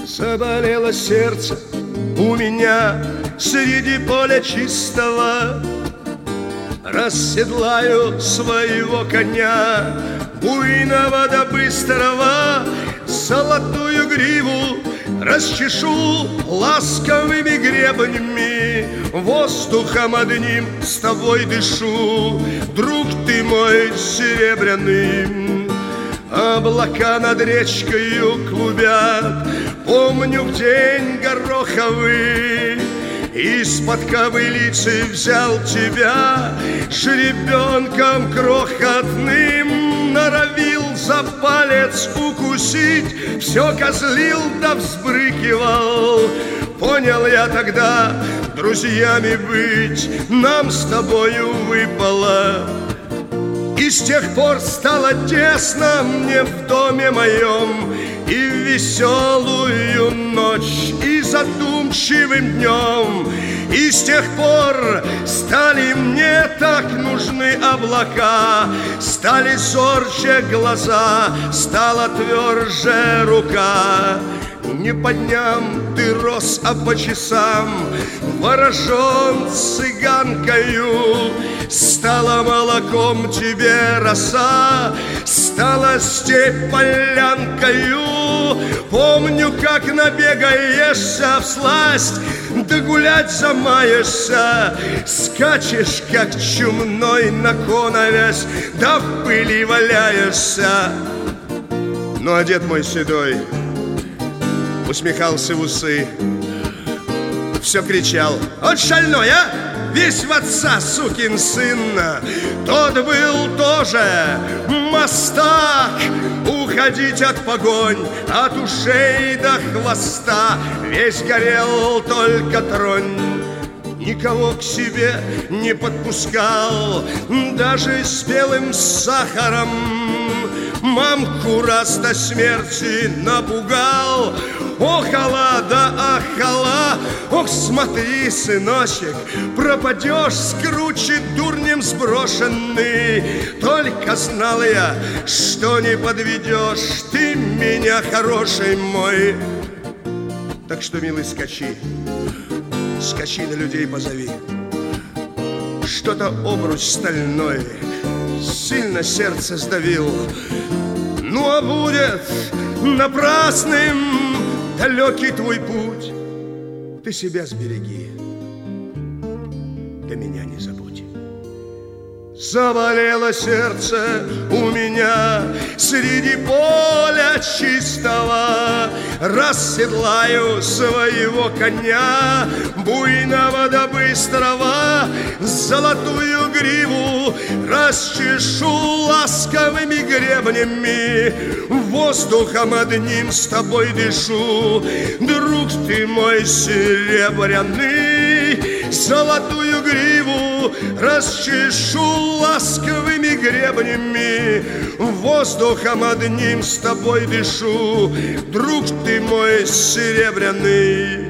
Заболело сердце у меня среди поля чистого. Расседлаю своего коня, буйного да быстрого, золотую гриву расчешу ласковыми гребнями, воздухом одним с тобой дышу, друг ты мой серебряный. Облака над речкою клубят, помню в день гороховый, из-под кобылицы взял тебя, жеребенком крохотным, норовил за палец укусить, все козлил да взбрыкивал. Понял я тогда, друзьями быть нам с тобою выпало. И с тех пор стало тесно мне в доме моем, и в веселую ночь, и задумчивым днем. И с тех пор стали мне так нужны облака, стали зорче глаза, стала тверже рука. Не по дням ты рос, а по часам, ворожен цыганкою. Стала молоком тебе роса, стала степь полянкою. Помню, как набегаешься всласть, да гулять замаешься, скачешь, как чумной на коновязь, да в пыли валяешься. Ну, а дед мой седой усмехался в усы, все кричал: «Вот шальной, а! Весь в отца, сукин сын! Тот был тоже мастак, уходить от погонь, от ушей до хвоста, весь горел, только тронь». Никого к себе не подпускал, даже с белым сахаром. Мамку раз до смерти напугал. Охала да ахала, ох, смотри, сыночек, пропадешь с кручи дурнем сброшенный. Только знал я, что не подведешь ты меня, хороший мой. Так что, милый, скачи, скачи на людей позови. Что-то обруч стальной сильно сердце сдавил. Ну, а будет напрасным далекий твой путь, ты себя сбереги, да меня не забудь. Заболело сердце у меня среди поля чистого, расседлаю своего коня, буйного да быстрого, золотую гриву расчешу ласковыми гребнями, воздухом одним с тобой дышу, друг ты мой серебряный. Золотую гриву расчешу ласковыми гребнями, воздухом одним с тобой дышу, друг ты мой серебряный.